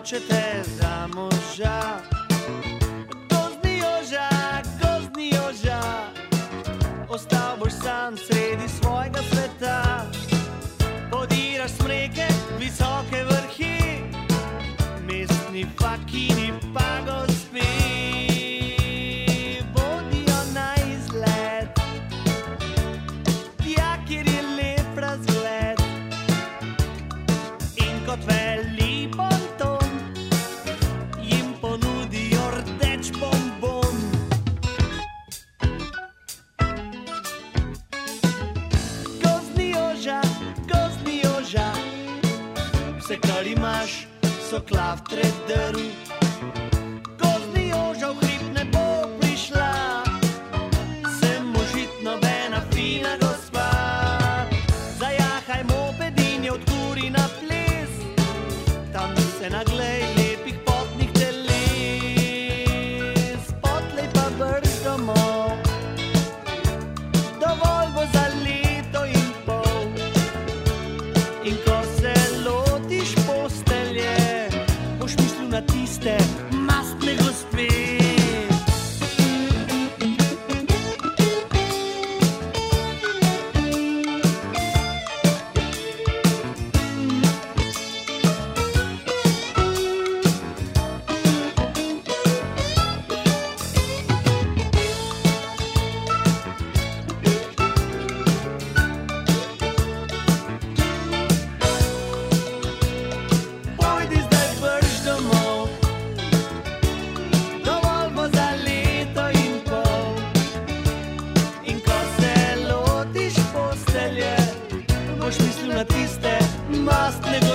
nočete za moža. Gozdni joža, ostal boš sam sredi svojega sveta. Podiraš smreke, visoke vrhi, mestni fakini pa gospi. Bodijo na izlet, tja, kjer je lep razgled. In kot velik bonton jim ponudijo rdeč bonbon. Gozdni joža, vse kar imaš so klaftre drv. Gozdni joža v hrib ne bo prišla, sem možit nobena fina gospa. Zajahaj moped in je odkuri na ples, tam se naglej lepih potnih teles. Potlej pa brž domov, dovolj bo za leto in pol. In ko se lotiš postelje, boš mislil na tiste mastne gospe. Pojdi zdaj brž domov, dovolj bo za leto in pol. In ko se lotiš postelje, boš mislil na tiste mastne gospe.